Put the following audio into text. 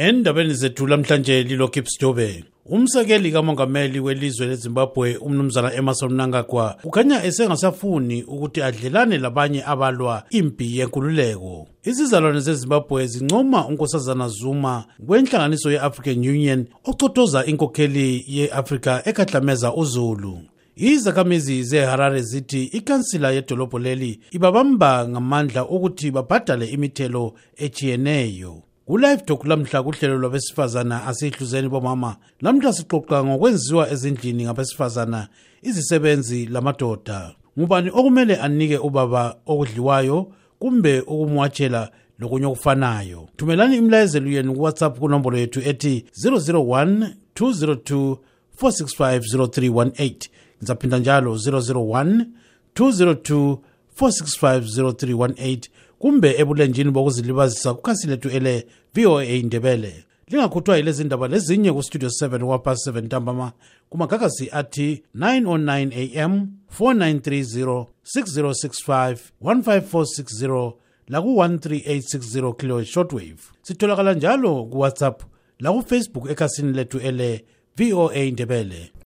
Endabeni zethu lamhlanje lilokhu Sitobe. Umsekeli kamongameli welizwe leZimbabwe umnumzana Emmerson Mnangagwa ukhanya esengasafuni ukuthi adlelane labanye abalwa impi yenkululeko. Izizalwane zeZimbabwe zincoma uNkosazana Zuma kwenhlanganiso ye-African Union ocotoza inkokheli ye-Afrika ekhatlameza uZulu. Izakhamizi zeHarare zithi ikansila yedolobho leli ibabamba ngamandla ukuthi babhadale imithelo echiyeneyo. Ulive talk lamhla kuhlelo lwabesifazana asihluzeni bomama. Lamhla sixoxa ngokwenziwa ezindlini ngabesifazana izisebenzi lamadoda. Ngubani okumele anike ubaba okudliwayo kumbe ukumwatshela lokunye okufanayo. Thumelani imlayezelo yenu kuWhatsApp kunombolo yethu ethi 001 202 4650318. Ngizaphinda njalo 001 202 4650318. Kumbe ebulenjini bokuzilibazisa kukhasi lethu ele VOA Ndebele. Lingakhuthwa yilezi ndaba lezinye ku Studio 7 wapast 7 ntambama kumagagasi athi 909 AM 4930 6065 15460 laku 13860 kilo shortwave. Sitholakala njalo ku WhatsApp la ku Facebook ekhasini lethu ele VOA Ndebele.